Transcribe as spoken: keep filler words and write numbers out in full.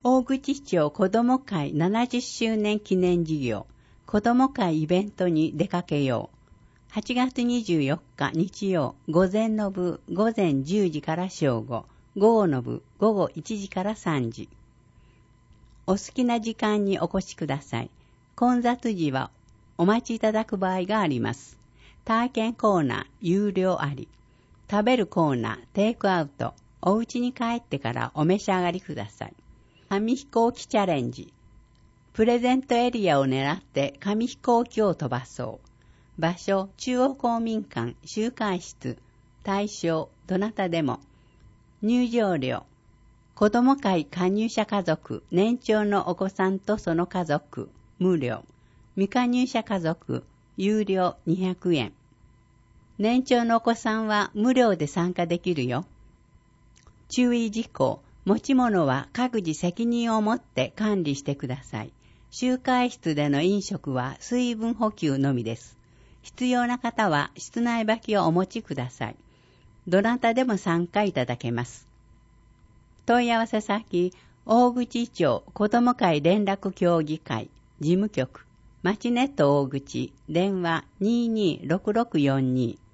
大口町子ども会ななじゅっしゅうねん記念事業子ども会イベントに出かけよう。はちがつにじゅうよっか日曜午前の部午前じゅうじから正午、午後の部午後いちじからさんじ。お好きな時間にお越しください。混雑時はお待ちいただく場合があります。体験コーナー有料あり。食べるコーナーテイクアウト。お家に帰ってからお召し上がりください。紙飛行機チャレンジ。プレゼントエリアを狙って紙飛行機を飛ばそう。場所、中央公民館、集会室。対象、どなたでも。入場料。子ども会加入者家族、年長のお子さんとその家族、無料。未加入者家族、有料にひゃくえん。年長のお子さんは無料で参加できるよ。注意事項。持ち物は各自責任を持って管理してください。集会室での飲食は水分補給のみです。必要な方は室内履きをお持ちください。どなたでも参加いただけます。問い合わせ先、大口町子ども会連絡協議会事務局、町ネット大口、電話 にーにーろくろくよんにー